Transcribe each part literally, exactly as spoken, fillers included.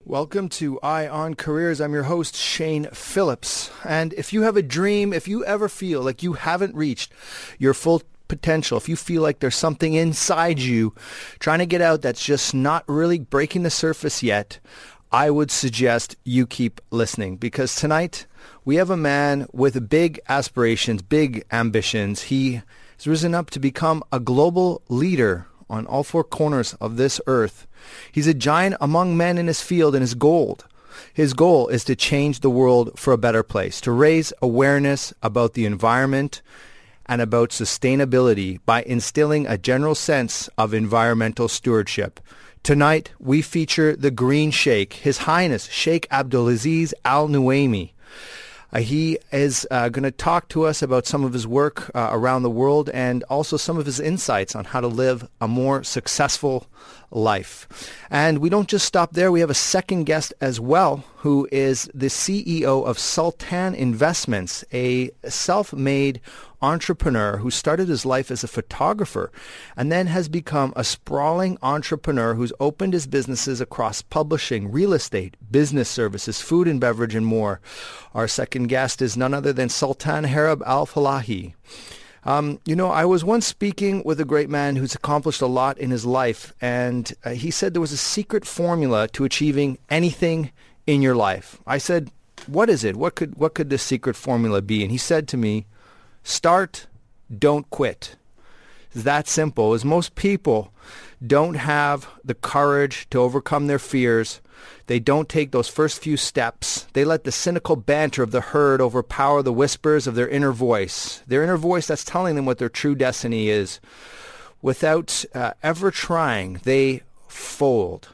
Welcome to Eye on Careers. I'm your host, Shane Phillips. And if you have a dream, if you ever feel like you haven't reached your full potential, if you feel like there's something inside you trying to get out that's just not really breaking the surface yet, I would suggest you keep listening, because tonight we have a man with big aspirations, big ambitions. He has risen up to become a global leader on all four corners of this earth. He's a giant among men in his field, and his goal, his goal is to change the world for a better place, to raise awareness about the environment and about sustainability by instilling a general sense of environmental stewardship. Tonight, we feature the Green Sheikh, His Highness Sheikh Abdulaziz Al Nuaimi. Uh, he is uh, going to talk to us about some of his work uh, around the world and also some of his insights on how to live a more successful life. And we don't just stop there. We have a second guest as well, who is the C E O of Sultan Investments, a self-made entrepreneur who started his life as a photographer and then has become a sprawling entrepreneur who's opened his businesses across publishing, real estate, business services, food and beverage, and more. Our second guest is none other than Sultan Harib Al-Falahi. Um, you know, I was once speaking with a great man who's accomplished a lot in his life, and uh, he said there was a secret formula to achieving anything in your life. I said, what is it? What could what could this secret formula be? And he said to me, start, don't quit. It's that simple. As most people don't have the courage to overcome their fears, they don't take those first few steps. They let the cynical banter of the herd overpower the whispers of their inner voice, their inner voice that's telling them what their true destiny is. Without uh, ever trying, they fold.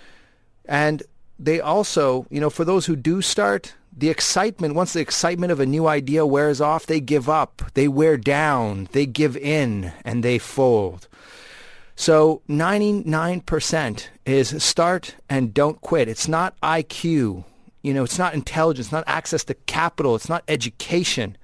And they also, you know, for those who do start, the excitement, once the excitement of a new idea wears off, they give up, they wear down, they give in, and they fold. So ninety-nine percent is start and don't quit. It's not I Q, you know, it's not intelligence, not access to capital, it's not education.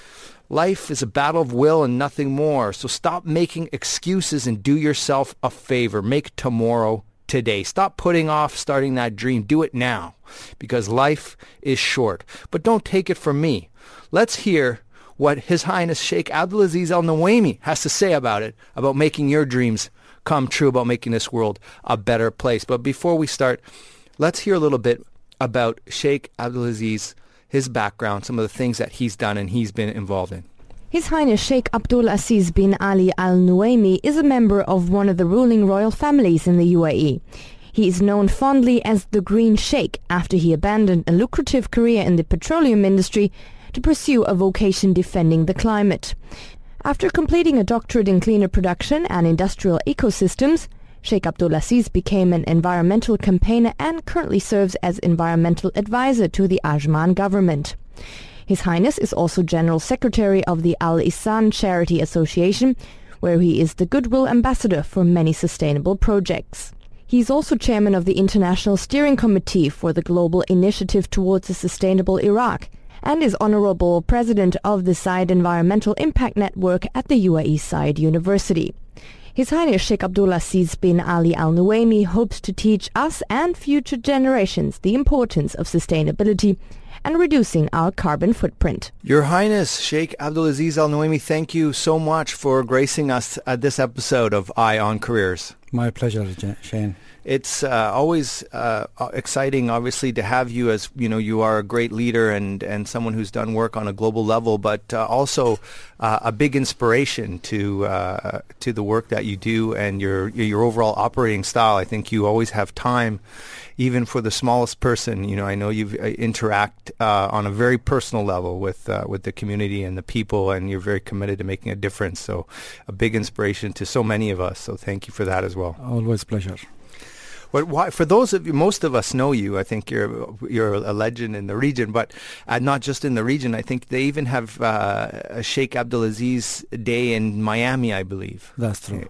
Life is a battle of will and nothing more. So stop making excuses and do yourself a favor. Make tomorrow today. Stop putting off starting that dream. Do it now, because life is short. But don't take it from me. Let's hear what His Highness Sheikh Abdulaziz Al Nuaimi has to say about it, about making your dreams come true, about making this world a better place. But before we start, let's hear a little bit about Sheikh Abdulaziz, his background, some of the things that he's done and he's been involved in. His Highness Sheikh Abdulaziz bin Ali Al Nuaimi is a member of one of the ruling royal families in the U A E. He is known fondly as the Green Sheikh after he abandoned a lucrative career in the petroleum industry to pursue a vocation defending the climate. After completing a doctorate in cleaner production and industrial ecosystems, Sheikh Abdulaziz became an environmental campaigner and currently serves as environmental advisor to the Ajman government. His Highness is also General Secretary of the Al Ihsan Charity Association, where he is the Goodwill Ambassador for many sustainable projects. He is also Chairman of the International Steering Committee for the Global Initiative Towards a Sustainable Iraq, and is Honorable President of the Said Environmental Impact Network at the U A E Said University. His Highness Sheikh Abdulaziz bin Ali Al Nuaimi hopes to teach us and future generations the importance of sustainability and reducing our carbon footprint. Your Highness Sheikh Abdulaziz Al Nuaimi, thank you so much for gracing us at this episode of Eye on Careers. My pleasure, Shane. It's uh, always uh, exciting, obviously, to have you as, you know, you are a great leader and, and someone who's done work on a global level, but uh, also uh, a big inspiration to uh, to the work that you do and your your overall operating style. I think you always have time, even for the smallest person. You know, I know you interact uh, on a very personal level with uh, with the community and the people, and you're very committed to making a difference. So, a big inspiration to so many of us. So, thank you for that as well. Always pleasure. But why, for those of you, most of us know you. I think you're you're a legend in the region, but uh, not just in the region. I think they even have uh, a Sheikh Abdulaziz Day in Miami, I believe. That's true.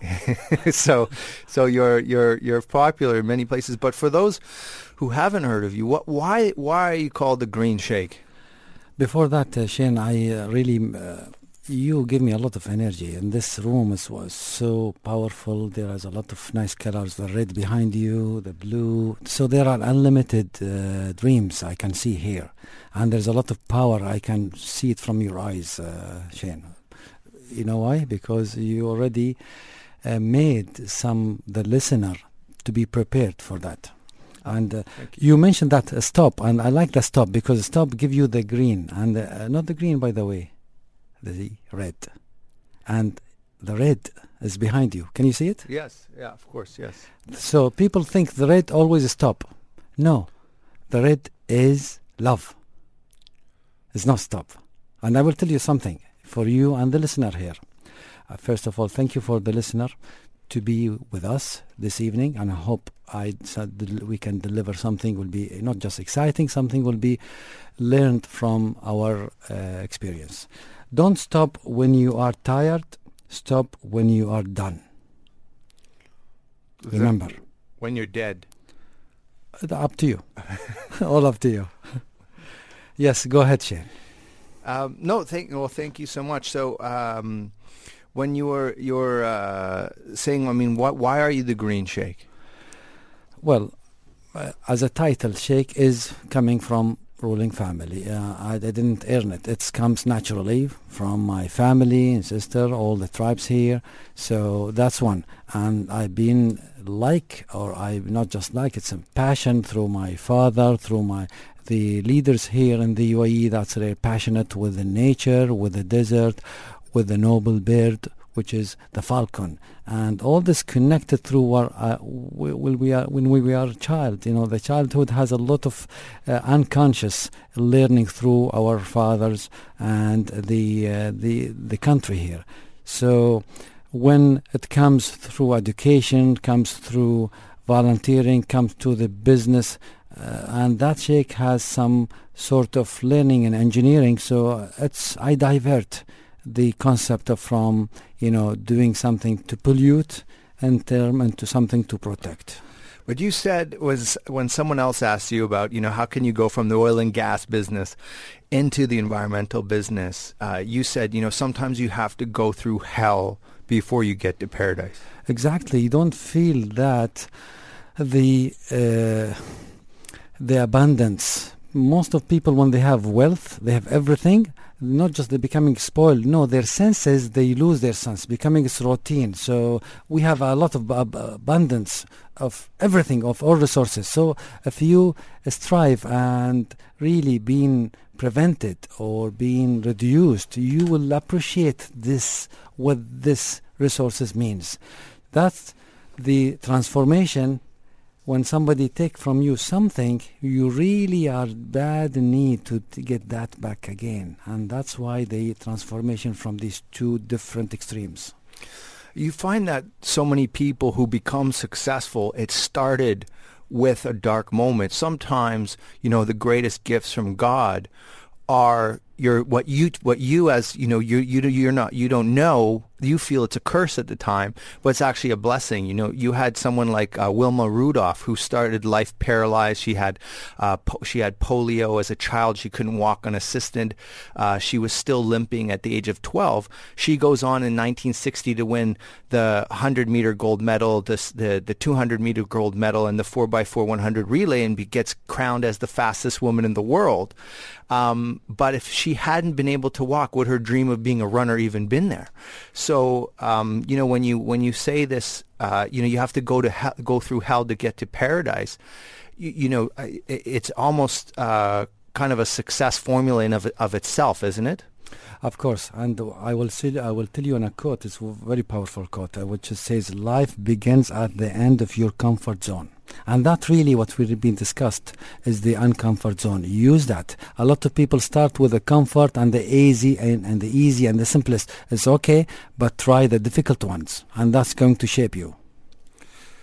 so, so you're you're you're popular in many places. But for those who haven't heard of you, what why why are you called the Green Sheikh? Before that, uh, Shane, I uh, really uh, you give me a lot of energy, and this room is, was so powerful. There is a lot of nice colors, the red behind you, the blue. So there are unlimited uh, dreams I can see here, and there's a lot of power. I can see it from your eyes, uh, Shane. You know why? Because you already uh, made some the listener to be prepared for that. And uh, you. you mentioned that uh, stop, and I like the stop because stop give you the green, and uh, not the green, by the way, the red, and the red is behind you. Can you see it? Yes, yeah, of course, yes. So people think the red always stop. No, the red is love. It's not stop. And I will tell you something for you and the listener here. Uh, first of all, thank you for the listener to be with us this evening, and I hope I said we can deliver something will be not just exciting, something will be learned from our uh, experience. Don't stop when you are tired. Stop when you are done. Is Remember. When you're dead. Uh, up to you. All up to you. Yes, go ahead, Shane. Um, no, thank well, thank you so much. So, um, when you were you're uh, saying, I mean, what? Why are you the Green Sheikh? Well, uh, as a title, Sheikh is coming from ruling family. Uh, I, I didn't earn it. It comes naturally from my family and sister, all the tribes here. So that's one. And I've been like, or I not just like, it's a passion through my father, through my the leaders here in the U A E. That's very passionate with the nature, with the desert, with the noble bird, which is the falcon, and all this connected through our uh, when we are when we are a child. You know, the childhood has a lot of uh, unconscious learning through our fathers and the uh, the the country here. So when it comes through education, comes through volunteering, comes to the business, uh, and that sheikh has some sort of learning and engineering. So it's I divert the concept of from, you know, doing something to pollute and term into something to protect. What you said was when someone else asked you about, you know, how can you go from the oil and gas business into the environmental business, uh, you said, you know, sometimes you have to go through hell before you get to paradise. Exactly. You don't feel that the uh, the abundance. Most of people, when they have wealth, they have everything. Not just they're becoming spoiled. No, their senses, they lose their sense, becoming its routine. So we have a lot of ab- abundance of everything, of all resources. So if you strive and really being prevented or being reduced, you will appreciate this, what this resources means. That's the transformation. When somebody take from you something, you really are bad in need to, to get that back again. And that's why the transformation from these two different extremes. You find that so many people who become successful, it started with a dark moment. Sometimes, you know, the greatest gifts from God are your what you what you as you know you you you're not you don't know, you feel it's a curse at the time, but it's actually a blessing. You know, you had someone like uh, Wilma Rudolph, who started life paralyzed. She had uh, po- she had polio as a child. She couldn't walk unassisted. Uh, she was still limping at the age of twelve. She goes on in nineteen sixty to win the one hundred meter gold medal, this, the the two hundred meter gold medal, and the four by four one hundred relay, and be, gets crowned as the fastest woman in the world. Um, but if she hadn't been able to walk, would her dream of being a runner even been there? So, um, you know, when you when you say this, uh, you know, you have to go to hell, go through hell to get to paradise. You, you know, it, it's almost uh, kind of a success formula in of of itself, isn't it? Of course, and I will say, I will tell you in a quote. It's a very powerful quote, uh, which says, "Life begins at the end of your comfort zone." And that really what we've been discussed is the uncomfort zone. Use that. A lot of people start with the comfort and the easy and, and the easy and the simplest. It's okay, but try the difficult ones, and that's going to shape you.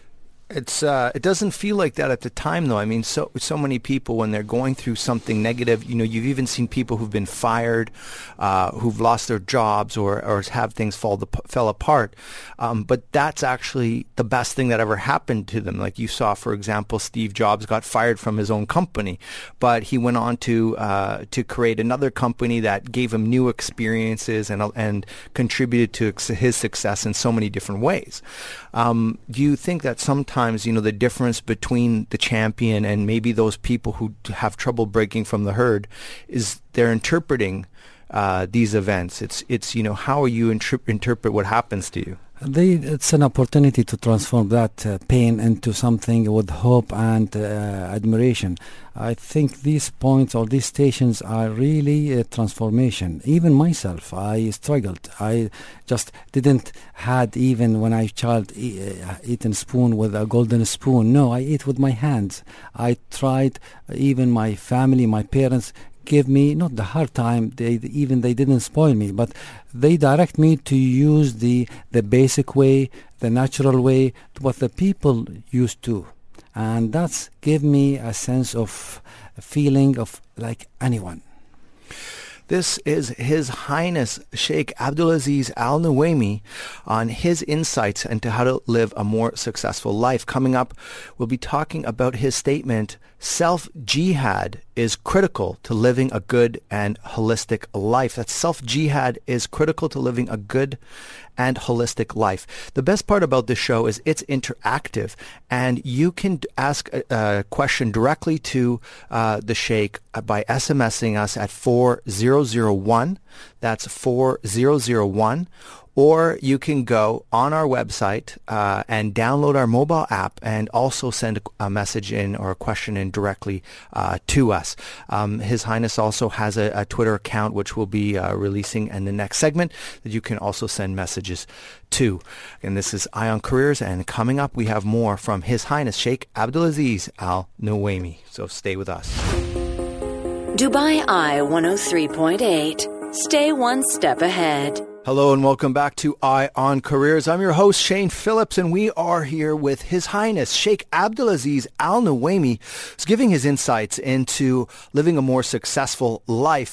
It's uh, it doesn't feel like that at the time, though. I mean, so so many people, when they're going through something negative, you know, you've even seen people who've been fired, uh, who've lost their jobs, or or have things fall the, fell apart. Um, but that's actually the best thing that ever happened to them. Like you saw, for example, Steve Jobs got fired from his own company, but he went on to uh, to create another company that gave him new experiences and and contributed to his success in so many different ways. Um, do you think that sometimes Sometimes, you know, the difference between the champion and maybe those people who have trouble breaking from the herd is they're interpreting uh, these events? It's, it's you know, how you inter- interpret what happens to you? They, it's an opportunity to transform that uh, pain into something with hope and uh, admiration. I think these points or these stations are really a transformation. Even myself, I struggled. I just didn't had even when I child e- uh, eaten spoon with a golden spoon. No, I eat with my hands. I tried. Even my family, my parents, give me not the hard time, they even they didn't spoil me, but they direct me to use the the basic way, the natural way, what the people used to, and that's give me a sense of a feeling of like anyone. This is His Highness Sheikh Abdulaziz Al Nuaimi on his insights into how to live a more successful life. Coming up, we'll be talking about his statement, self-jihad is critical to living a good and holistic life. That self-jihad is critical to living a good and holistic life. The best part about this show is it's interactive, and you can ask a, a question directly to uh, the Sheikh by SMSing us at four zero zero one. That's four zero zero one. Or you can go on our website uh, and download our mobile app and also send a message in or a question in directly uh, to us. Um, His Highness also has a, a Twitter account which we'll be uh, releasing in the next segment that you can also send messages to. And this is Eye on Careers, and coming up we have more from His Highness Sheikh Abdulaziz Al Nuaimi. So stay with us. Dubai Eye one oh three point eight. Stay one step ahead. Hello and welcome back to Eye on Careers. I'm your host, Shane Phillips, and we are here with His Highness Sheikh Abdulaziz Al Nuaimi, who's giving his insights into living a more successful life.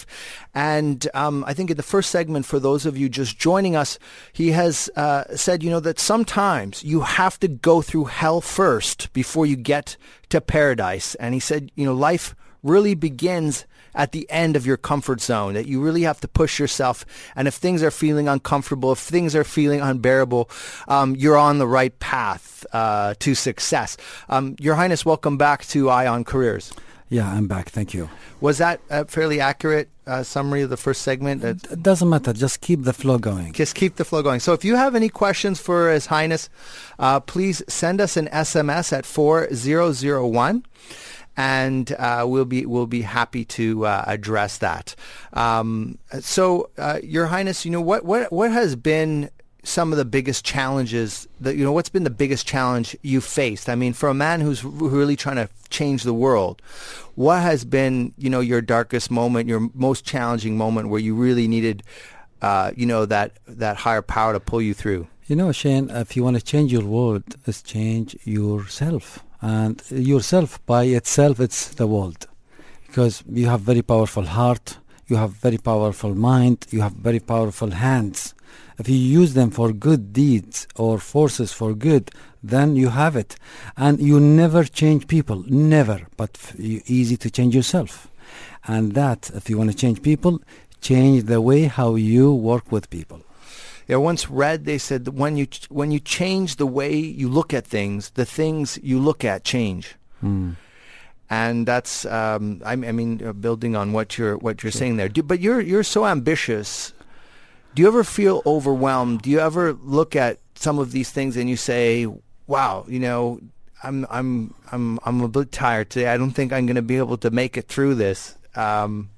And um, I think in the first segment, for those of you just joining us, he has uh, said, you know, that sometimes you have to go through hell first before you get to paradise. And he said, you know, life really begins at the end of your comfort zone, that you really have to push yourself. And if things are feeling uncomfortable, if things are feeling unbearable, um, you're on the right path uh, to success. Um, Your Highness, welcome back to Eye on Careers. Yeah, I'm back. Thank you. Was that a fairly accurate uh, summary of the first segment? It doesn't matter. Just keep the flow going. Just keep the flow going. So if you have any questions for His Highness, uh, please send us an S M S at four zero zero one. And uh, we'll be we'll be happy to uh, address that. Um, so, uh, Your Highness, you know what what what has been some of the biggest challenges that you know what's been the biggest challenge you faced? I mean, for a man who's really trying to change the world, what has been you know your darkest moment, your most challenging moment where you really needed uh, you know that that higher power to pull you through? You know, Shane, if you want to change your world, let's change yourself. And yourself by itself, it's the world, because you have very powerful heart, you have very powerful mind, you have very powerful hands. If you use them for good deeds or forces for good, then you have it. And you never change people, never, but f- easy to change yourself. And that, if you want to change people, change the way how you work with people. I once read, they said that when you ch- when you change the way you look at things, the things you look at change. Mm. And that's, um, I, I mean, uh, building on what you're what you're sure. saying there. Do, but you're you're so ambitious. Do you ever feel overwhelmed? Do you ever look at some of these things and you say, "Wow, you know, I'm I'm I'm I'm a bit tired today. I don't think I'm going to be able to make it through this." Um,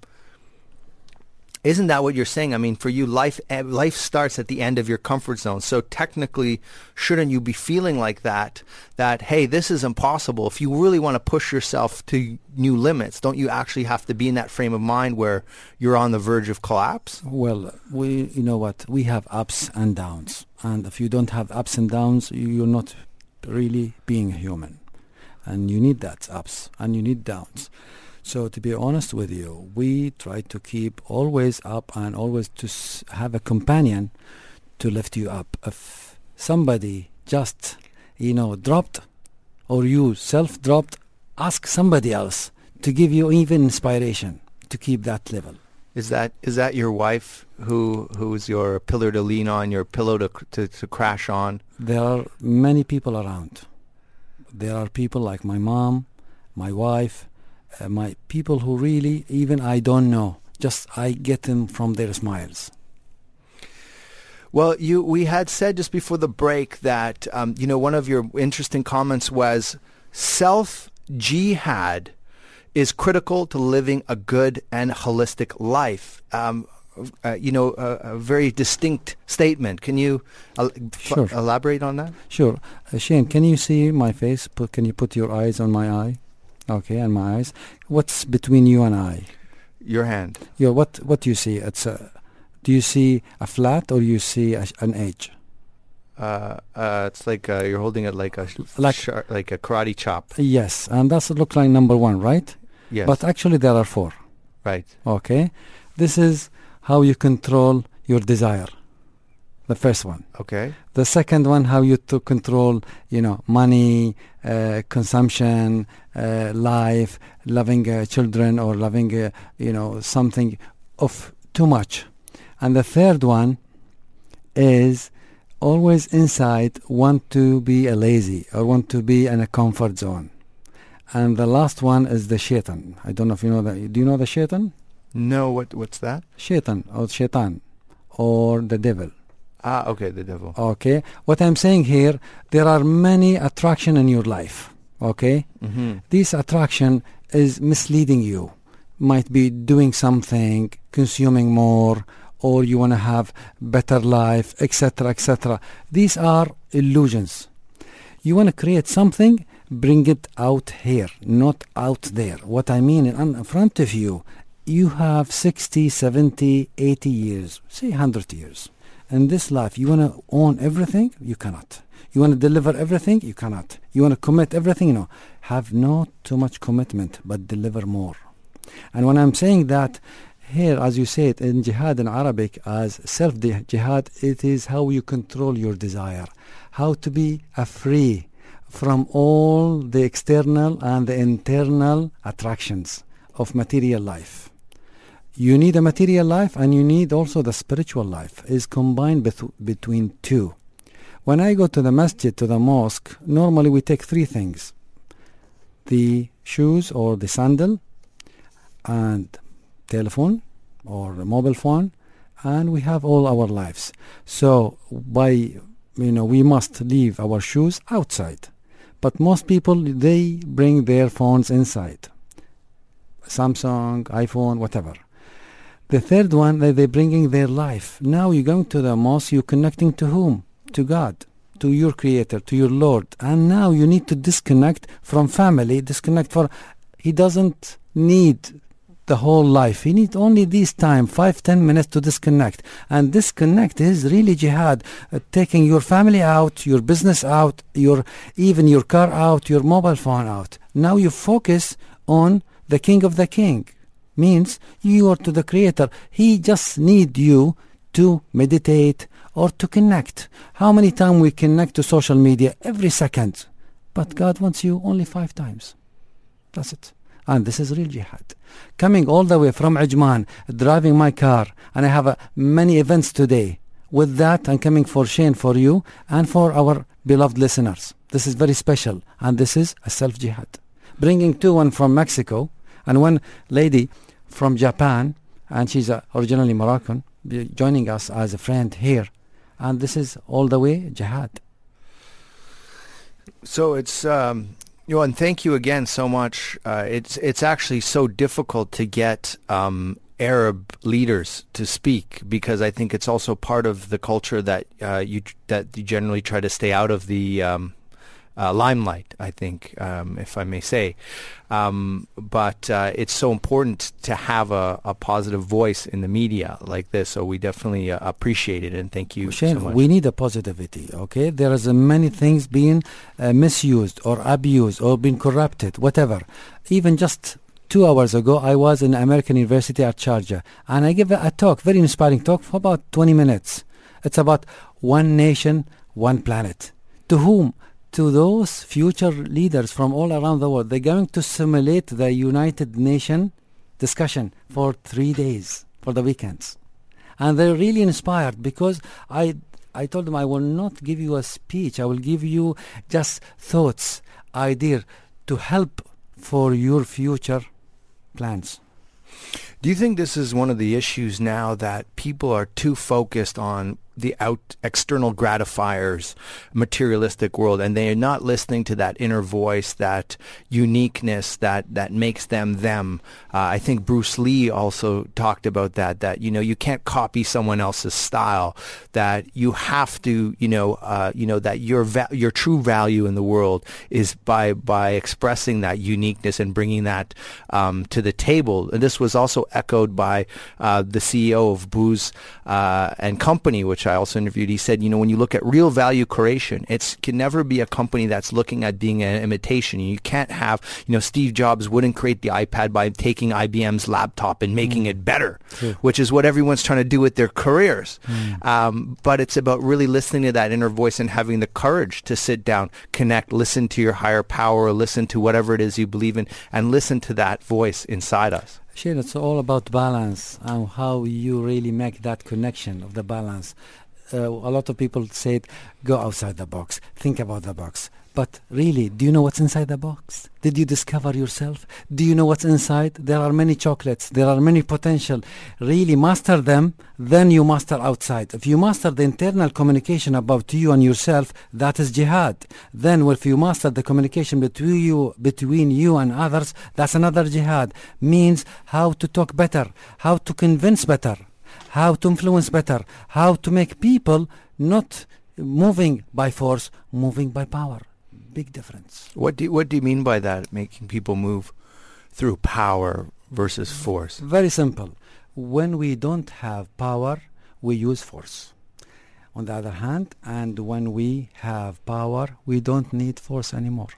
Isn't that what you're saying? I mean, for you, life life starts at the end of your comfort zone. So technically, shouldn't you be feeling like that, that, hey, this is impossible? If you really want to push yourself to new limits, don't you actually have to be in that frame of mind where you're on the verge of collapse? Well, we, you know what, we have ups and downs. And if you don't have ups and downs, you're not really being human. And you need that ups and you need downs. So to be honest with you, we try to keep always up and always to s- have a companion to lift you up. If somebody just, you know, dropped or you self-dropped, ask somebody else to give you even inspiration to keep that level. Is that is that your wife who who's your pillar to lean on, your pillow to to, to crash on? There are many people around. There are people like my mom, my wife, uh, my people who really even I don't know. Just I get them from their smiles. Well, you we had said just before the break that um, you know one of your interesting comments was self-jihad is critical to living a good and holistic life. Um, uh, you know, a, a very distinct statement. Can you uh, Sure. f- elaborate on that? Sure. Uh, Shane, can you see my face? Put, can you put your eyes on my eye? Okay, and my eyes. What's between you and I? Your hand. Yeah, what, what do you see? It's a, do you see a flat or you see a, an edge? Uh, uh, it's like uh, you're holding it like a Like- shar- like a karate chop. Yes, and that's look like number one, right? Yes. But actually there are four. right. Okay, this is how you control your desire. The first one. Okay. The second one, how you to control, you know, money, uh, consumption, uh, life, loving uh, children, or loving, uh, you know, something of too much. And the third one is always inside want to be a lazy or want to be in a comfort zone. And the last one is the shaitan. I don't know if you know that. Do you know the shaitan? No. What? What's that? Shaitan or shaitan or the devil. Ah. Okay. The devil. Okay. What I'm saying here, there are many attraction in your life. Okay. Mm-hmm. This attraction is misleading you. Might be doing something, consuming more, or you want to have better life, et cetera, et cetera. These are illusions. You want to create something, bring it out here, not out there. What I mean, in front of you, you have sixty, seventy, eighty years, say one hundred years. In this life, you want to own everything? You cannot. You want to deliver everything? You cannot. You want to commit everything? No. Have not too much commitment, but deliver more. And when I'm saying that, here, as you say it in jihad in Arabic, as self-jihad, it is how you control your desire, how to be uh, free from all the external and the internal attractions of material life. You need a material life and you need also the spiritual life. Is combined beth- between two. When I go to the masjid, to the mosque, normally we take three things. The shoes or the sandal and telephone or the mobile phone, and we have all our lives. So by, you know, we must leave our shoes outside. But most people, they bring their phones inside. Samsung, iPhone, whatever. The third one, that they're bringing their life. Now you're going to the mosque, you're connecting to whom? To God, to your Creator, to your Lord. And now you need to disconnect from family, disconnect for, he doesn't need the whole life. He needs only this time, five, ten minutes to disconnect. And disconnect is really jihad. Uh, taking your family out, your business out, your even your car out, your mobile phone out. Now you focus on the King of the King. Means you are to the Creator. He just need you to meditate or to connect. How many times we connect to social media? Every second. But God wants you only five times. That's it. And this is real jihad. Coming all the way from Ajman, driving my car, and I have uh, many events today. With that, I'm coming for Shane, for you, and for our beloved listeners. This is very special, and this is a self-jihad. Bringing two, one from Mexico, and one lady from Japan, and she's uh, originally Moroccan, joining us as a friend here. And this is all the way jihad. So it's um, you know, and thank you again so much. Uh, it's it's actually so difficult to get um, Arab leaders to speak, because I think it's also part of the culture that uh, you that you generally try to stay out of the um, uh, limelight, I think, um, if I may say. Um, but uh, it's so important to have a, a positive voice in the media like this. So we definitely uh, appreciate it, and thank you Shane, so much. we need a positivity, okay? There is uh, many things being uh, misused or abused or being corrupted, whatever. Even just two hours ago, I was in American University at Sharjah, and I gave a, a talk, very inspiring talk, for about twenty minutes. It's about one nation, one planet. To whom? To those future leaders from all around the world. They're going to simulate the United Nations discussion for three days, for the weekends. And they're really inspired because I I told them I will not give you a speech. I will give you just thoughts, ideas to help for your future plans. Do you think this is one of the issues now, that people are too focused on the out external gratifiers, materialistic world, and they are not listening to that inner voice, that uniqueness that, that makes them them? Uh, I think Bruce Lee also talked about that, that, you know, you can't copy someone else's style, that you have to, you know, uh, you know, that your va- your true value in the world is by, by expressing that uniqueness and bringing that um, to the table. And this was also echoed by uh, the C E O of Booz uh, and Company, which I also interviewed. He said, you know, when you look at real value creation, it can never be a company that's looking at being an imitation. You can't have, you know, Steve Jobs wouldn't create the iPad by taking I B M's laptop and making mm. it better, True. Which is what everyone's trying to do with their careers. Mm. Um, but it's about really listening to that inner voice and having the courage to sit down, connect, listen to your higher power, listen to whatever it is you believe in, and listen to that voice inside us. Shane, it's all about balance and how you really make that connection of the balance. Uh, a lot of people say, go outside the box, think about the box. But really, do you know what's inside the box? Did you discover yourself? Do you know what's inside? There are many chocolates. There are many potential. Really master them, then you master outside. If you master the internal communication about you and yourself, that is jihad. Then if you master the communication between you, between you and others, that's another jihad. Means how to talk better, how to convince better, how to influence better, how to make people not moving by force, moving by power. Big difference. What do you, what do you mean by that, making people move through power versus force? Very simple. When we don't have power, we use force. On the other hand, and when we have power, we don't need force anymore.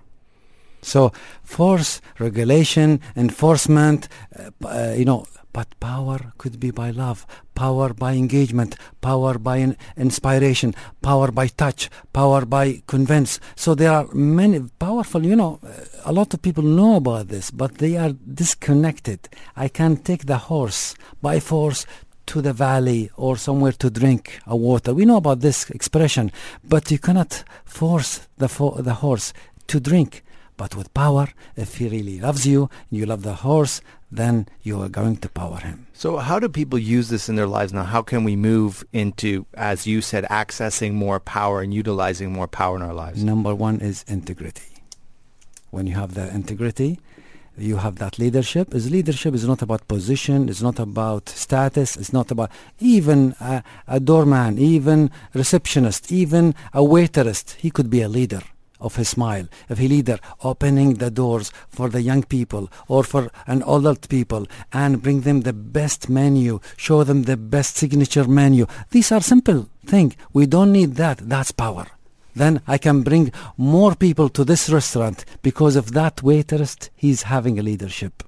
So force, regulation, enforcement, uh, uh, you know, but power could be by love, power by engagement, power by in- inspiration, power by touch, power by convince. So there are many powerful, you know, a lot of people know about this, but they are disconnected. I can take the horse by force to the valley or somewhere to drink a water. We know about this expression, but you cannot force the fo- the horse to drink. But with power, if he really loves you, you love the horse, then you are going to power him. So how do people use this in their lives now? How can we move into, as you said, accessing more power and utilizing more power in our lives? Number one is integrity. When you have that integrity, you have that leadership. Is leadership is not about position, it's not about status, it's not about even a, a doorman, even receptionist, even a waitress. He could be a leader of his smile. If he leader opening the doors for the young people or for an adult people and bring them the best menu, show them the best signature menu. These are simple things. We don't need that. That's power. Then I can bring more people to this restaurant because of that waitress, he's having a leadership.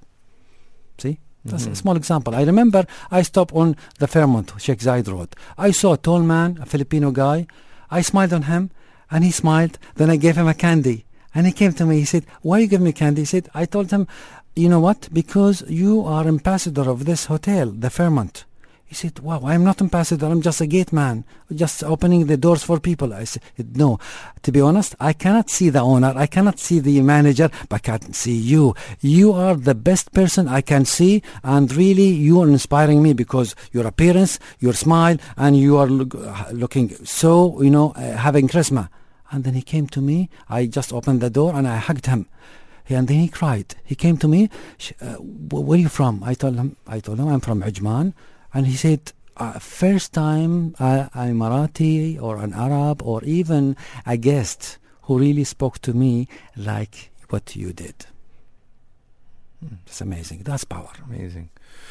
See? That's mm-hmm. a small example. I remember I stopped on the Fairmont, Sheikh Zayed Road. I saw a tall man, a Filipino guy. I smiled on him. And he smiled. Then I gave him a candy. And he came to me. He said, why you give me candy? He said, I told him, you know what? Because you are ambassador of this hotel, the Fairmont. He said, wow, I'm not ambassador. I'm just a gate man, just opening the doors for people. I said, no. To be honest, I cannot see the owner. I cannot see the manager, but I can see you. You are the best person I can see. And really, you are inspiring me because your appearance, your smile, and you are look, looking so, you know, uh, having charisma. And then he came to me. I just opened the door and I hugged him. And then he cried. He came to me. Uh, where are you from? I told him. I told him I'm from Ajman. And he said, uh, first time uh, a Marathi or an Arab or even a guest who really spoke to me like what you did. Hmm. It's amazing. That's power. Amazing.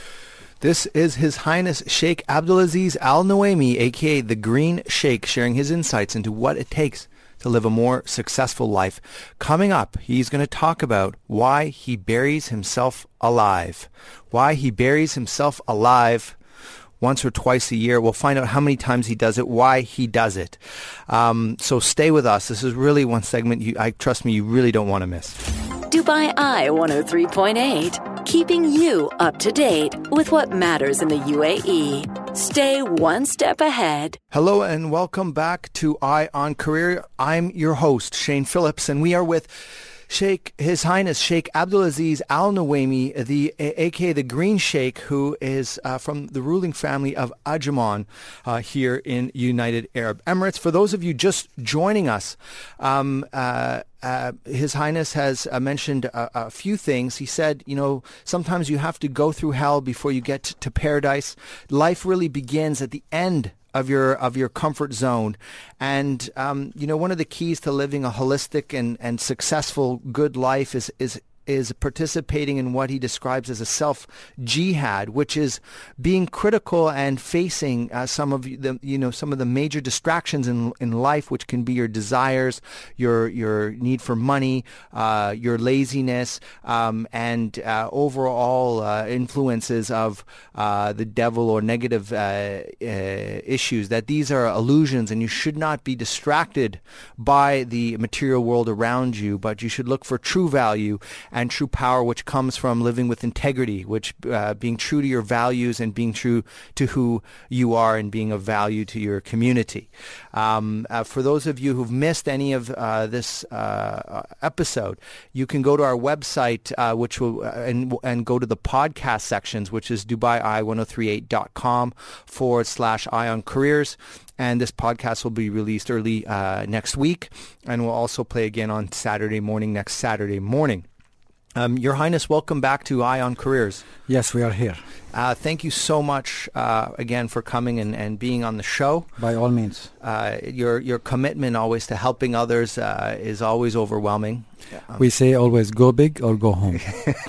This is His Highness Sheikh Abdulaziz Al Nuaimi, a k a the Green Sheikh, sharing his insights into what it takes to live a more successful life. Coming up, he's going to talk about why he buries himself alive. Why he buries himself alive once or twice a year. We'll find out how many times he does it, why he does it. Um, so stay with us. This is really one segment, you, I trust me, you really don't want to miss. Dubai Eye one oh three point eight, keeping you up to date with what matters in the U A E. Stay one step ahead. Hello and welcome back to Eye on Career. I'm your host, Shane Phillips, and we are with Sheikh, His Highness Sheikh Abdulaziz Al Nuaimi, the a k a the Green Sheikh, who is uh, from the ruling family of Ajman uh, here in United Arab Emirates. For those of you just joining us, um, uh, Uh, His Highness has uh, mentioned a, a few things. He said, you know, sometimes you have to go through hell before you get to, to paradise. Life really begins at the end of your of your comfort zone. And, um, you know, one of the keys to living a holistic and, and successful good life is is is participating in what he describes as a self-jihad, which is being critical and facing uh, some of the, you know, some of the major distractions in in life, which can be your desires, your your need for money, uh, your laziness, um, and uh, overall uh, influences of uh, the devil or negative uh, uh, issues. That these are illusions, and you should not be distracted by the material world around you, but you should look for true value and true power, which comes from living with integrity, which uh, being true to your values and being true to who you are and being of value to your community. Um, uh, for those of you who've missed any of uh, this uh, episode, you can go to our website, uh, which will uh, and and go to the podcast sections, which is Dubai Eye ten thirty-eight dot com forward slash Eye on Careers. And this podcast will be released early uh, next week, and will also play again on Saturday morning, next Saturday morning. Um, Your Highness, welcome back to Eye on Careers. Yes, we are here. Uh, thank you so much uh, again for coming and, and being on the show. By all means. Uh, your your commitment always to helping others uh, is always overwhelming. Um, we say always go big or go home.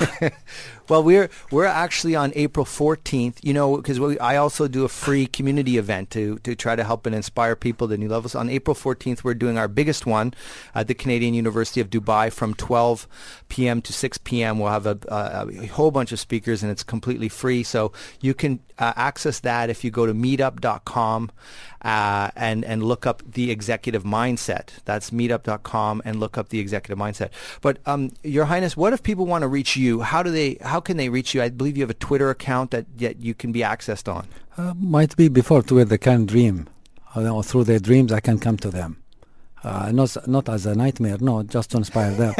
Well, we're we're actually on April fourteenth, you know, because I also do a free community event to, to try to help and inspire people to new levels. On April fourteenth, we're doing our biggest one at the Canadian University of Dubai from twelve p.m. to six p.m. We'll have a, a, a whole bunch of speakers, and it's completely free. So you can uh, access that if you go to meetup dot com uh, and, and look up the executive mindset. That's meetup dot com and look up the executive mindset. But um, Your Highness, what if people want to reach you? How do they? How can they reach you? I believe you have a Twitter account that yet you can be accessed on. Uh, might be before to where they can dream. Uh, through their dreams, I can come to them. Uh, not not as a nightmare, no, just to inspire them.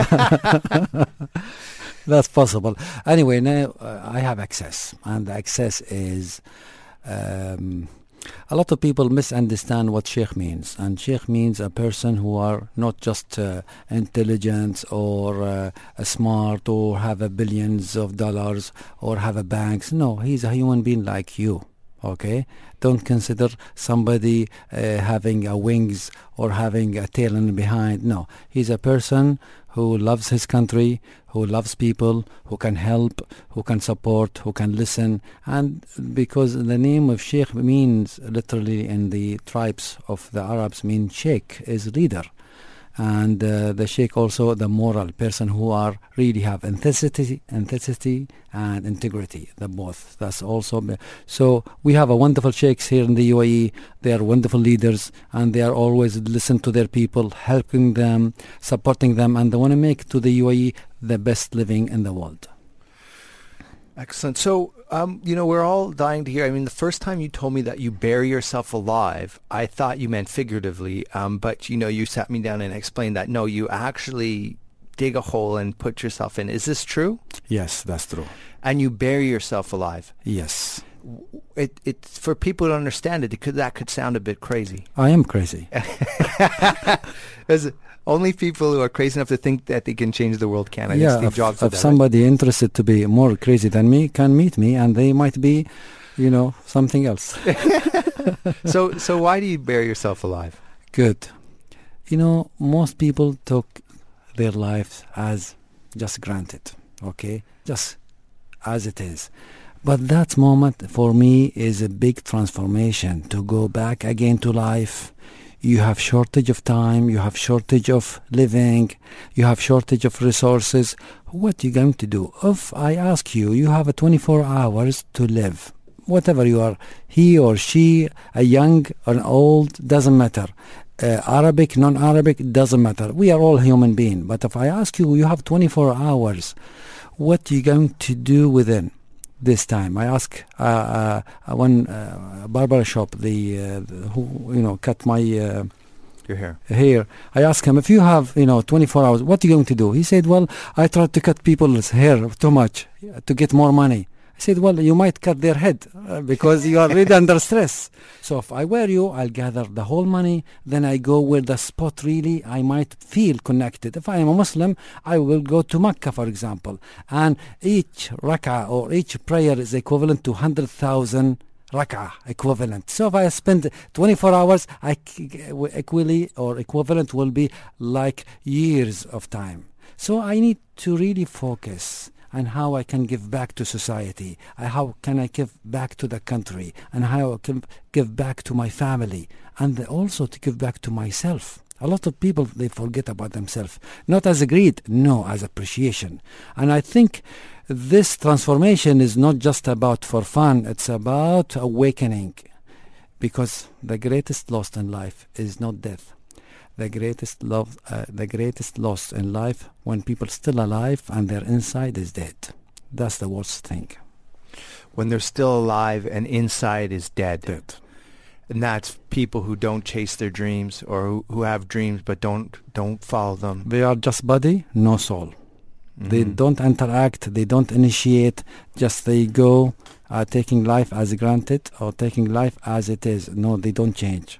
That's possible. Anyway, now uh, I have access, and the access is um, a lot of people misunderstand what sheikh means, and sheikh means a person who are not just uh, intelligent or uh, smart or have a billions of dollars or have a banks. No, he's a human being like you. Okay, don't consider somebody uh, having a wings or having a tail in behind. No, he's a person who loves his country, who loves people, who can help, who can support, who can listen. And because the name of Sheikh means literally in the tribes of the Arabs mean Sheikh is leader. And uh, the Sheikh also the moral person who are really have authenticity, authenticity and integrity, the both. That's also be- so we have a wonderful Sheikhs here in the U A E. They are wonderful leaders, and they are always listen to their people, helping them, supporting them, and they want to make to the U A E the best living in the world. Excellent. So, um, you know, we're all dying to hear. I mean, the first time you told me that you bury yourself alive, I thought you meant figuratively. Um, but, you know, you sat me down and explained that, no, you actually dig a hole and put yourself in. Is this true? Yes, that's true. And you bury yourself alive? Yes. It, it, for people to understand it, it could, that could sound a bit crazy. I am crazy. Only people who are crazy enough to think that they can change the world can. I yeah, Steve if, Jobs said if that, somebody right? interested to be more crazy than me can meet me, and they might be, you know, something else. so, so why do you bury yourself alive? Good. You know, most people took their lives as just granted, okay? Just as it is. But that moment for me is a big transformation to go back again to life. You have shortage of time, you have shortage of living, you have shortage of resources. What are you going to do? If I ask you, you have a twenty-four hours to live. Whatever you are, he or she, a young or an old, doesn't matter. Uh, Arabic, non-Arabic, doesn't matter. We are all human beings. But if I ask you, you have twenty-four hours, what are you going to do within this time? I ask uh, uh, one uh, barber shop, the, uh, the who you know cut my uh, Your hair. hair. I ask him, if you have you know twenty-four hours, what are you going to do? He said, well, I try to cut people's hair too much to get more money. I said, well, you might cut their head uh, because you are really under stress. So if I were you, I'll gather the whole money, then I go where the spot really I might feel connected. If I am a Muslim, I will go to Mecca, for example, and each rak'ah or each prayer is equivalent to one hundred thousand rak'ah equivalent. So if I spend twenty-four hours, I equally or equivalent will be like years of time. So I need to really focus and how I can give back to society, uh, how can I give back to the country, and how I can give back to my family, and also to give back to myself. A lot of people, they forget about themselves, not as a greed, no, as appreciation. And I think this transformation is not just about for fun, it's about awakening, because the greatest loss in life is not death. The greatest love, uh, the greatest loss in life when people still alive and their inside is dead. That's the worst thing. When they're still alive and inside is dead. Dead. And that's people who don't chase their dreams, or who, who have dreams but don't don't follow them. They are just body, no soul. Mm-hmm. They don't interact, they don't initiate, just they go uh, taking life as granted or taking life as it is. No, they don't change.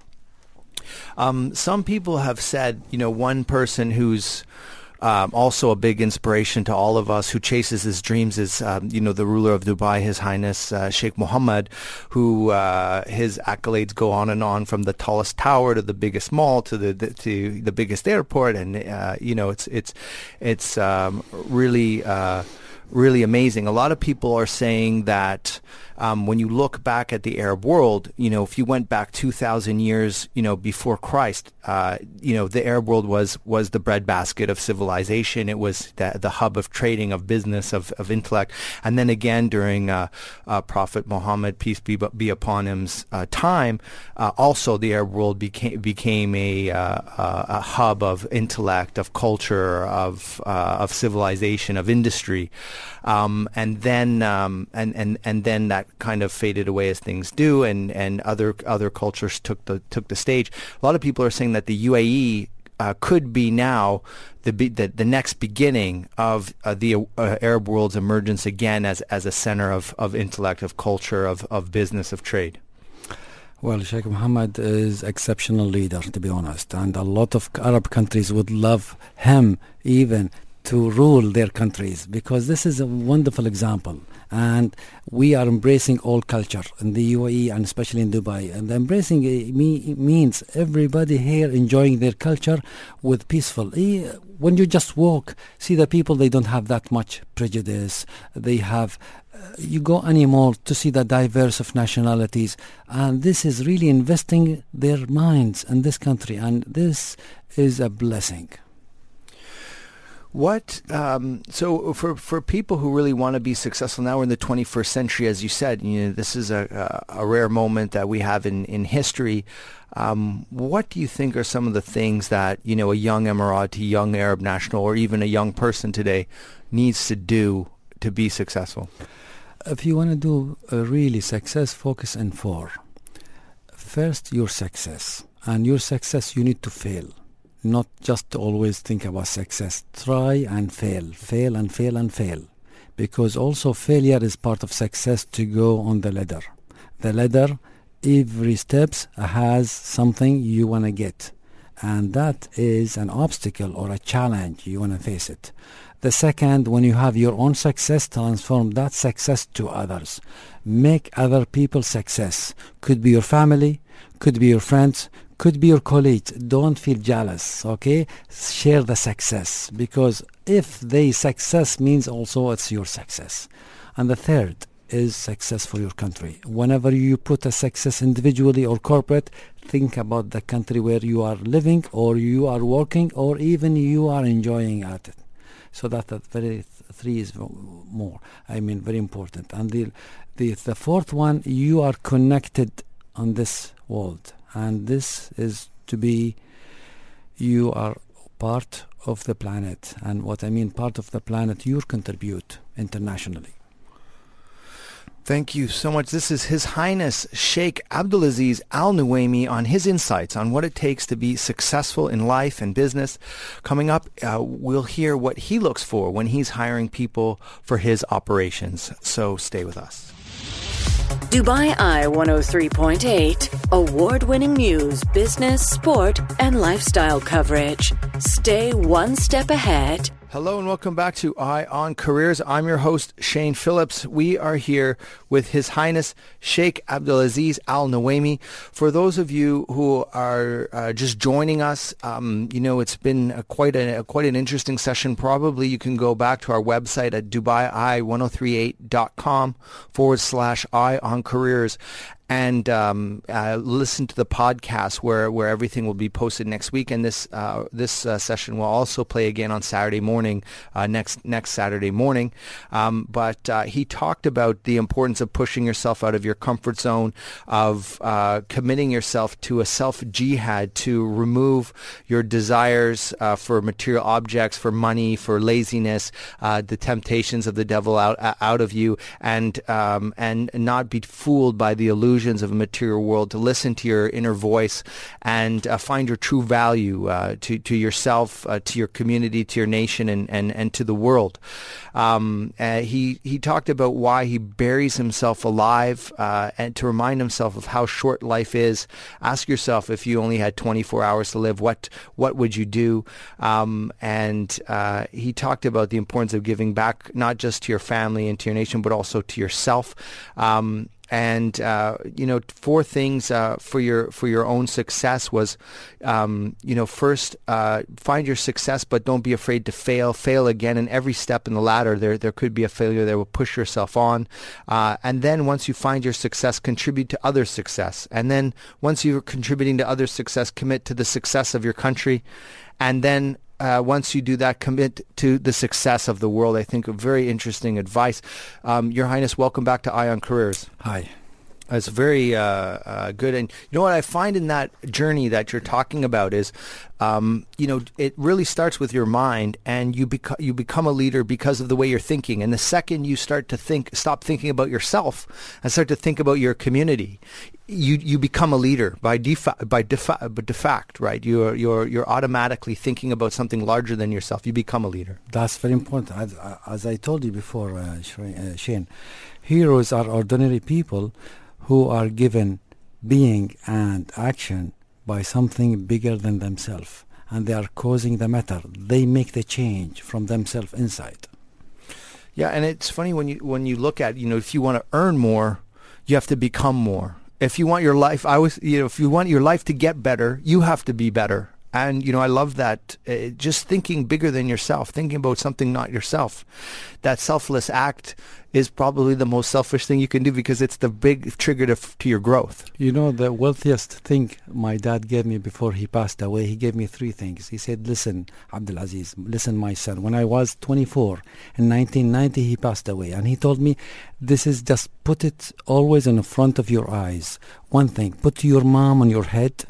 Um, some people have said, you know, one person who's um, also a big inspiration to all of us who chases his dreams is, um, you know, the ruler of Dubai, His Highness uh, Sheikh Mohammed, who uh, his accolades go on and on, from the tallest tower to the biggest mall to the, the to the biggest airport, and uh, you know, it's it's it's um, really. Uh, really amazing. A lot of people are saying that um, when you look back at the Arab world, you know, if you went back two thousand years, you know, before Christ, uh, you know, the Arab world was was the breadbasket of civilization. It was the, the hub of trading, of business, of, of intellect. And then again, during uh, uh, Prophet Muhammad, peace be, be upon him's uh, time, uh, also the Arab world became became a, uh, a hub of intellect, of culture, of uh, of civilization, of industry. Um, and then um, and, and, and then that kind of faded away as things do, and, and other other cultures took the took the stage. A lot of people are saying that the U A E uh, could be now the, be, the the next beginning of uh, the uh, Arab world's emergence again as as a center of, of intellect, of culture, of, of business, of trade. Well, Sheikh Mohammed is exceptional leader, to be honest, and a lot of Arab countries would love him even to rule their countries, because this is a wonderful example, and we are embracing all culture in the U A E and especially in Dubai. And embracing it me, means everybody here enjoying their culture with peaceful. When you just walk, see the people, they don't have that much prejudice. They have, uh, you go any mall to see the diverse of nationalities, and this is really investing their minds in this country, and this is a blessing. What, um, so for, for people who really want to be successful, now we're in the twenty-first century, as you said, you know, this is a, a, a rare moment that we have in, in history. Um, what do you think are some of the things that, you know, a young Emirati, young Arab national, or even a young person today needs to do to be successful? If you want to do a really success, focus on four. First, your success. And your success, you need to fail. Not just always think about success. Try and fail, fail and fail and fail. Because also failure is part of success to go on the ladder. The ladder, every step has something you want to get. And that is an obstacle or a challenge. You want to face it. The second, when you have your own success, transform that success to others. Make other people success. Could be your family, could be your friends, could be your colleagues. Don't feel jealous, okay? Share the success, because if they success means also it's your success. And the third is success for your country. Whenever you put a success individually or corporate, think about the country where you are living or you are working or even you are enjoying at it. So that the very th- three is more, I mean, very important. And the, the the fourth one, you are connected on this world. And this is to be, you are part of the planet. And what I mean part of the planet, you contribute internationally. Thank you so much. This is His Highness Sheikh Abdulaziz Al Nuaimi on his insights on what it takes to be successful in life and business. Coming up, uh, we'll hear what he looks for when he's hiring people for his operations. So stay with us. Dubai Eye one oh three point eight, award-winning news, business, sport, and lifestyle coverage. Stay one step ahead. Hello and welcome back to Eye on Careers. I'm your host, Shane Phillips. We are here with His Highness Sheikh Abdulaziz Al Nuaimi. For those of you who are uh, just joining us, um, you know, it's been a, quite, a, a, quite an interesting session. Probably you can go back to our website at Dubai Eye ten thirty-eight dot com forward slash Eye on Careers. And um, uh, listen to the podcast where, where everything will be posted next week. And this uh, this uh, session will also play again on Saturday morning, uh, next next Saturday morning. Um, but uh, he talked about the importance of pushing yourself out of your comfort zone, of uh, committing yourself to a self-jihad to remove your desires uh, for material objects, for money, for laziness, uh, the temptations of the devil out out of you, and um, and not be fooled by the illusion of a material world, to listen to your inner voice and uh, find your true value uh, to, to yourself, uh, to your community, to your nation, and, and, and to the world. Um, uh, he, he talked about why he buries himself alive uh, and to remind himself of how short life is. Ask yourself, if you only had twenty-four hours to live, what, what would you do? Um, and uh, he talked about the importance of giving back, not just to your family and to your nation, but also to yourself. Um, And uh, you know, four things uh, for your for your own success was, um, you know, first uh, find your success, but don't be afraid to fail. Fail again, in every step in the ladder. There there could be a failure that will push yourself on. Uh, and then once you find your success, contribute to others' success. And then once you're contributing to others' success, commit to the success of your country. And then Uh, once you do that, commit to the success of the world. I think a very interesting advice. Um, Your Highness, welcome back to Eye on Careers. Hi. It's very uh, uh, good. And you know what I find in that journey that you're talking about is, um, you know, it really starts with your mind, and you, beco- you become a leader because of the way you're thinking. And the second you start to think, stop thinking about yourself and start to think about your community, you you become a leader by defa- by defa- by de fact, right? You're you're you're automatically thinking about something larger than yourself. You become a leader. That's very important. As, as I told you before, uh, Shane, heroes are ordinary people who are given being and action by something bigger than themselves, and they are causing the matter. They make the change from themselves inside. Yeah, and it's funny when you when you look at, you know, if you want to earn more, you have to become more. If you want your life, I was, you know, if you want your life to get better, you have to be better. And, you know, I love that, uh, just thinking bigger than yourself, thinking about something not yourself. That selfless act is probably the most selfish thing you can do, because it's the big trigger to, to your growth. You know, the wealthiest thing my dad gave me before he passed away, he gave me three things. He said, listen, Abdulaziz, listen, my son. When I was twenty-four, in nineteen ninety, he passed away. And he told me, this is just put it always in the front of your eyes. One thing, put your mom on your head,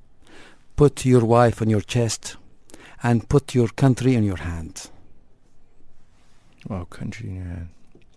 put your wife on your chest, and put your country in your hand. Oh, country in your hand.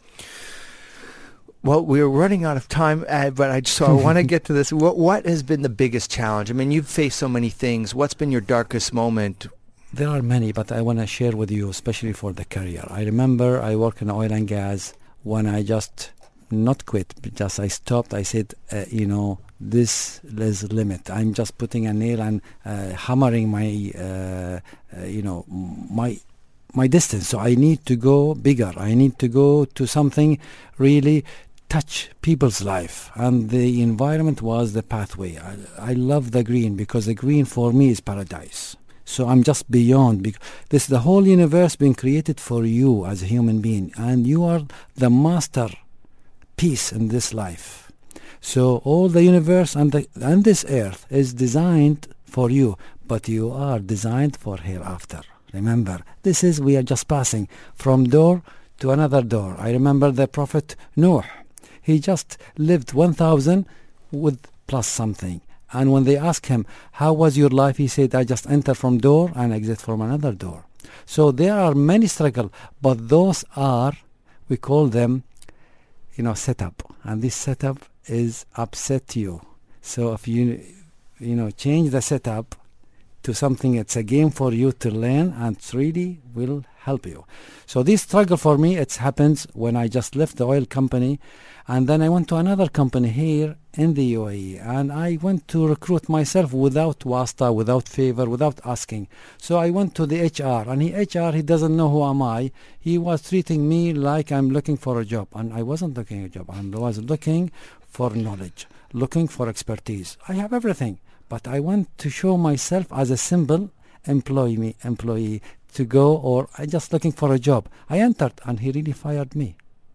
Well, we're running out of time, uh, but I so I want to get to this. What, what has been the biggest challenge? I mean, you've faced so many things. What's been your darkest moment? There are many, but I want to share with you, especially for the career. I remember I worked in oil and gas when I just not quit, but just I stopped. I said, uh, you know, this is limit. I'm just putting a nail and uh, hammering my, uh, uh, you know, my my distance. So I need to go bigger. I need to go to something really touch people's life. And the environment was the pathway. I, I love the green because the green for me is paradise. So I'm just beyond. Because this the whole universe being created for you as a human being, and you are the masterpiece in this life. So all the universe and, the, and this earth is designed for you, but you are designed for hereafter. Remember, this is, we are just passing from door to another door. I remember the Prophet Noah. He just lived one thousand with plus something. And when they asked him, how was your life? He said, I just enter from door and exit from another door. So there are many struggles, but those are, we call them, you know, setup. And this setup is upset you. So if you you know change the setup to something it's a game for you to learn, and it really will help you. So this struggle for me, it happens when I just left the oil company, and then I went to another company here in the U A E, and I went to recruit myself without wasta, without favor, without asking. So I went to the H R, and he H R, he doesn't know who am I. He was treating me like I'm looking for a job, and I wasn't looking for a job. I was looking for knowledge, looking for expertise. I have everything, but I want to show myself as a simple employee, employee to go, or I just looking for a job. I entered, and he really fired me.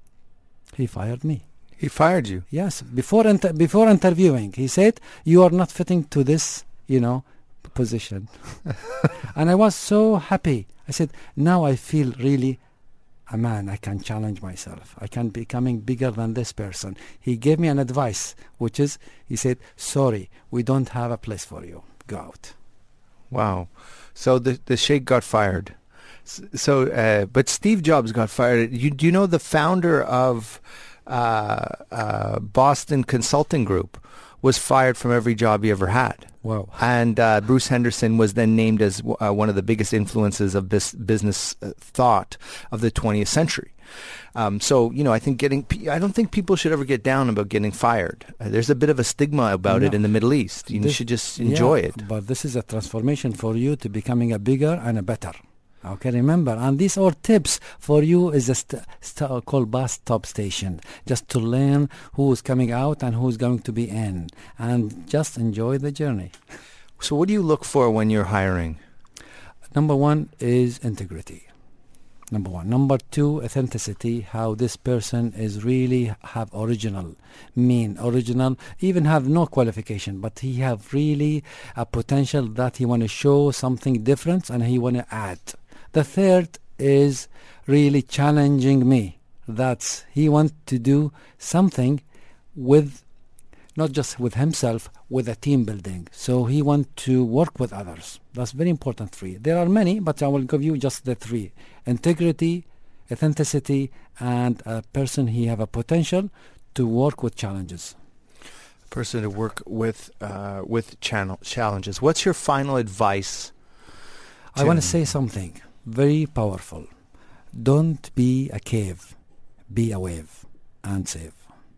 He fired me. He fired you? Yes. Before inter- before interviewing, he said, you are not fitting to this, you know, position. And I was so happy. I said, now I feel really a man. I can challenge myself. I can becoming bigger than this person. He gave me an advice, which is, he said, sorry, we don't have a place for you. Go out. Wow. So the the sheikh got fired. So, uh, but Steve Jobs got fired. You, do you know the founder of uh, uh, Boston Consulting Group was fired from every job he ever had? Wow. And uh, Bruce Henderson was then named as uh, one of the biggest influences of bis- business uh, thought of the twentieth century. Um, so, you know, I think getting, I don't think people should ever get down about getting fired. Uh, there's a bit of a stigma about no. it in the Middle East. You this, should just enjoy yeah, it. But this is a transformation for you to becoming a bigger and a better. Okay, remember, and these are tips for you is a st- st- called bus stop station, just to learn who's coming out and who's going to be in, and just enjoy the journey. So what do you look for when you're hiring? Number one is integrity. Number one. Number two, authenticity, how this person is really have original, mean, original, even have no qualification, but he have really a potential that he want to show something different and he want to add. The third is really challenging me. That's he want to do something with, not just with himself, with a team building. So he want to work with others. That's very important three. There are many, but I will give you just the three. Integrity, authenticity, and a person he have a potential to work with challenges. A person to work with uh, with channel challenges. What's your final advice? I want to say something very powerful. Don't be a cave. Be a wave and save.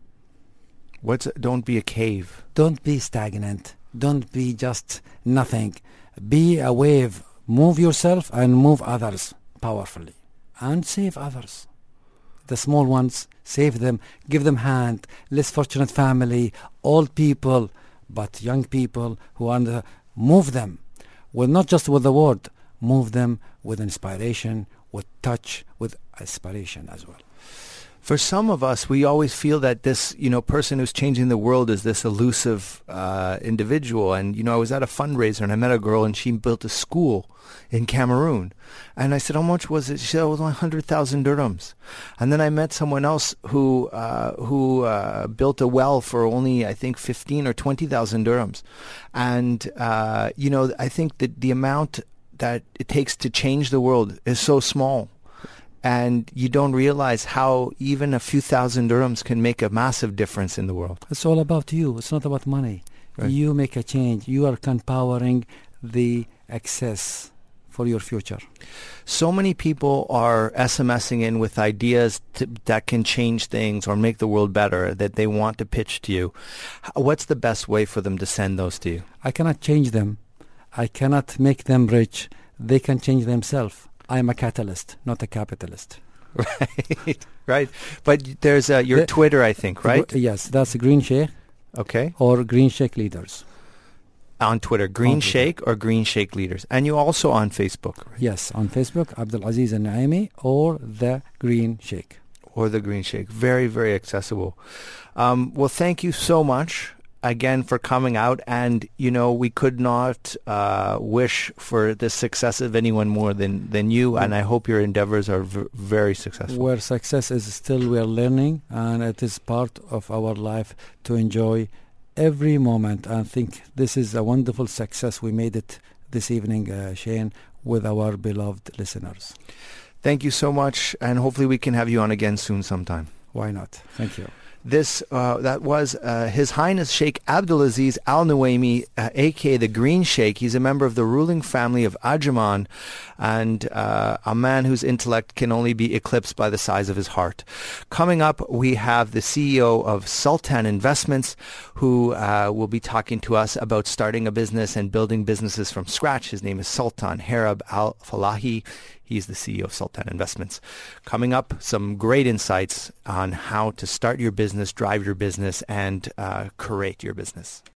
What's don't be a cave. Don't be stagnant. Don't be just nothing. Be a wave. Move yourself and move others powerfully. And save others. The small ones, save them. Give them hand. Less fortunate family. Old people. But young people who are the, move them. Well, not just with the word. Move them with inspiration, with touch, with aspiration as well. For some of us, we always feel that this, you know, person who's changing the world is this elusive uh, individual. And, you know, I was at a fundraiser and I met a girl and she built a school in Cameroon. And I said, how much was it? She said, it was one hundred thousand dirhams. And then I met someone else who uh, who uh, built a well for only, I think, fifteen or twenty thousand dirhams. And, uh, you know, I think that the amount that it takes to change the world is so small. And you don't realize how even a few thousand dirhams can make a massive difference in the world. It's all about you. It's not about money. Right. You make a change. You are empowering the excess for your future. So many people are SMSing in with ideas to, that can change things or make the world better that they want to pitch to you. What's the best way for them to send those to you? I cannot change them. I cannot make them rich. They can change themselves. I am a catalyst, not a capitalist. Right, right. But there's uh, your The- Twitter, I think, right? Yes, that's Green Shake Okay. or Green Shake Leaders. On Twitter, Green On Twitter. Shake or Green Shake Leaders. And you also on Facebook, right? Yes, on Facebook, Abdulaziz Al-Naimi or The Green Shake. Or the Green Shake. Very, very accessible. Um, well, thank you so much again for coming out. And, you know, we could not uh, wish for the success of anyone more than, than you. And I hope your endeavors are v- very successful. Where success is still we are learning, and it is part of our life to enjoy every moment. I think this is a wonderful success. We made it this evening, uh, Shane, with our beloved listeners. Thank you so much. And hopefully we can have you on again soon sometime. Why not? Thank you. This uh, that was uh, His Highness Sheikh Abdulaziz Al Nuaimi, uh, aka the Green Sheikh. He's a member of the ruling family of Ajman, and uh, a man whose intellect can only be eclipsed by the size of his heart. Coming up, we have the C E O of Sultan Investments, who uh, will be talking to us about starting a business and building businesses from scratch. His name is Sultan Harab Al Falahi. He's the C E O of Sultan Investments. Coming up, some great insights on how to start your business, drive your business, and uh, create your business.